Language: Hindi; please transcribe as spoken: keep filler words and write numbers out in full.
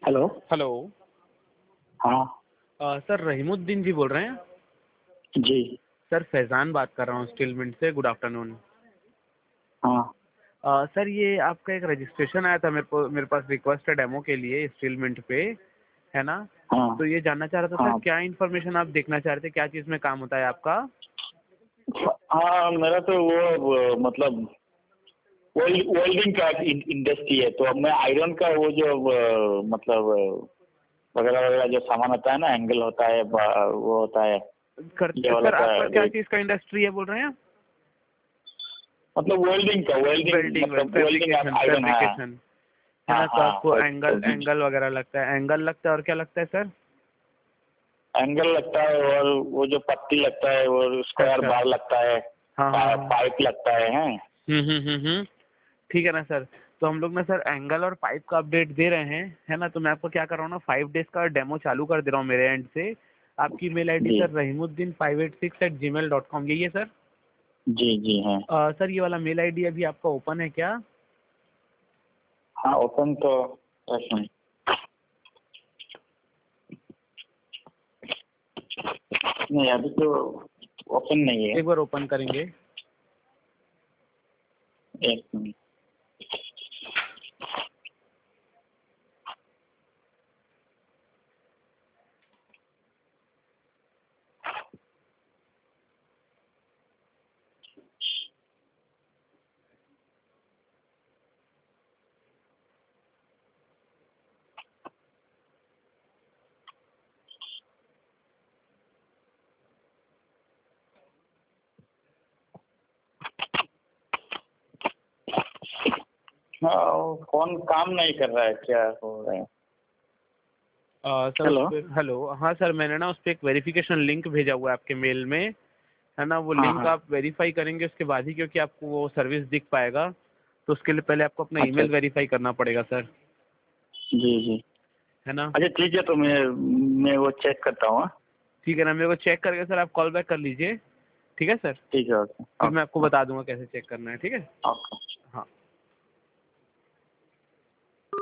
हेलो। हेलो। हाँ। अ, सर रहीमुद्दीन जी बोल रहे हैं? जी। सर फैज़ान बात कर रहा हूँ स्टील मिंट से। Good afternoon. हाँ। अ, सर ये आपका एक रजिस्ट्रेशन आया था मेरे को मेरे पास रिक्वेस्ट है डेमो के लिए स्टील मिंट पे, है ना? हाँ। तो ये जानना चाह रहा था सर, हाँ। क्या इन्फॉर्मेशन आप देखना चाह रहे थे, क्या चीज़ में काम होता है आपका? हाँ, मेरा तो वो, वो मतलब वेल्ड वेल्डिंग का इन, इंडस्ट्री है, तो अब मैं आयरन का वो जो वो, मतलब वगैरह वगैरह जो सामान होता है ना, एंगल होता है, बा- वो होता है, करते ये वाला सर, का आपका क्या रेट, चीज़ का इंडस्ट्री है बोल रहे हैं? मतलब वेल्डिंग का, वेल्डिंग वेल्डिंग वेल्ड मतलब वेल्डिंग फैब्रिकेशन आयरन है। फैब्रिकेशन है हाँ ना? तो हाँ, आपको एंगल वेल्डिंग एंगल वगैरह लगता है, एंगल लगता है और क्या लगता है सर? एंगल लगता है, और वो जो पट्टी लगता है, वो स्क्वायर अच्छा। बार लगता है, हाँ हाँ पा, हाँ। पाइप लगता है हैं। हम्म हम्म हम्म हम्म ठीक है ना सर। तो हम लोग ना सर एंगल और पाइप का अपडेट दे रहे हैं, है ना? तो मैं आपको क्या कर रहा हूँ ना, फाइव डेज का डेमो चालू कर दे रहा हूँ मेरे एंड से। आपकी mail ID ji sir Rahimuddin five eight six eight Gmail dot com, यही है सर? जी जी हाँ। अ, सर ये वाला मेल आईडी अभी आपका ओपन है क्या? हाँ, ओपन तो एक मिनट। नहीं, अभी तो ओपन नहीं है। एक बार ओपन करेंगे। एक मिनट। हाँ, फोन काम नहीं कर रहा है, क्या हो रहा है? अ, सर उस हेलो। पे हेलो, हाँ सर, मैंने ना उस पर एक वेरिफिकेशन लिंक भेजा हुआ है आपके मेल में, है ना? वो हाँ लिंक हाँ। आप वेरीफाई करेंगे उसके बाद ही, क्योंकि आपको वो सर्विस दिख पाएगा। तो उसके लिए पहले आपको अपना अच्छा। ईमेल वेरीफाई करना पड़ेगा सर, जी जी। है ना? अच्छा ठीक है, तो मैं मैं वो चेक करता हूँ। हाँ? ठीक है ना? मेरे को चेक करके सर आप कॉल बैक कर लीजिए, ठीक है सर? ठीक है। ओके फिर मैं आपको ओके बता दूंगा कैसे चेक करना है, ठीक है? ओके।